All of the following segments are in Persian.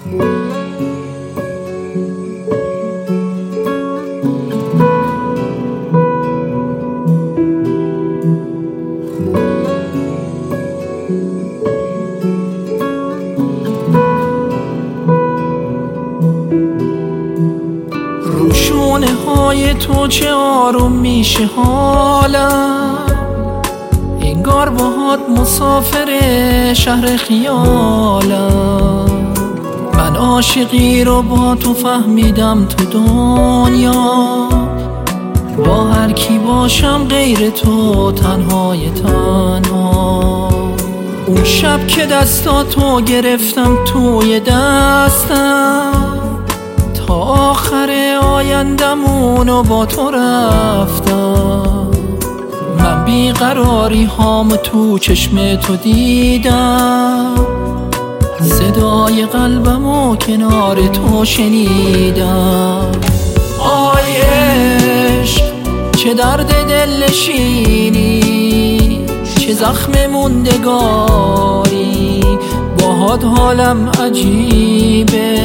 روشونه های تو چه آروم میشه حالم، انگار باهات مسافر شهر خیالم. من عاشقی رو با تو فهمیدم تو دنیا، با هر کی باشم غیر تو تنهای تنها. اون شب که دستاتو گرفتم توی دستم، تا آخر آیندمونو با تو رفتم. من بیقراری هام تو چشم تو دیدم، صدای قلبمو کنار تو شنیدم. آی عشق چه درد دل نشینی، چه زخم موندگاری، باهات حالم عجیبه.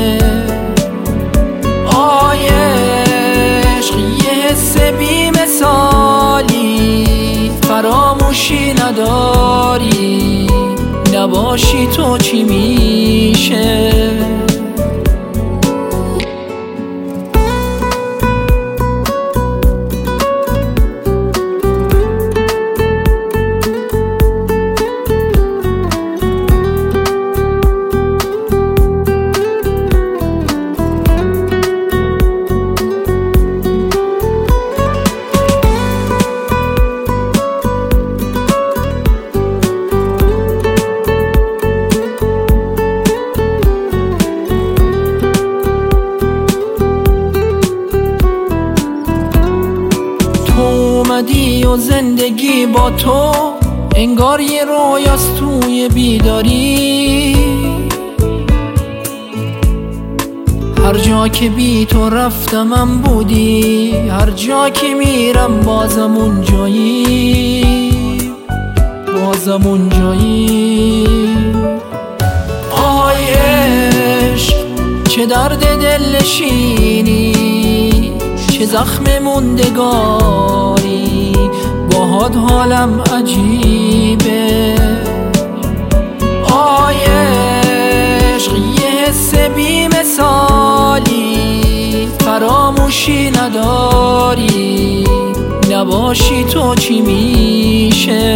آی عشق یه حس بی مثالی، فراموشی نداری، نباشی تو چی میشه؟ اومدی و زندگی با تو انگار یه رویاست توی بیداری. هر جا که بی تو رفتمم بودی، هر جا که میرم بازم اون جایی، بازم اون جایی. آی عشق چه درد دل نشینی، چه زخم موندگاری، باهات حالم عجیبه. آی عشق یه حس بی مثالی، فراموشی نداری، نباشی تو چی میشه؟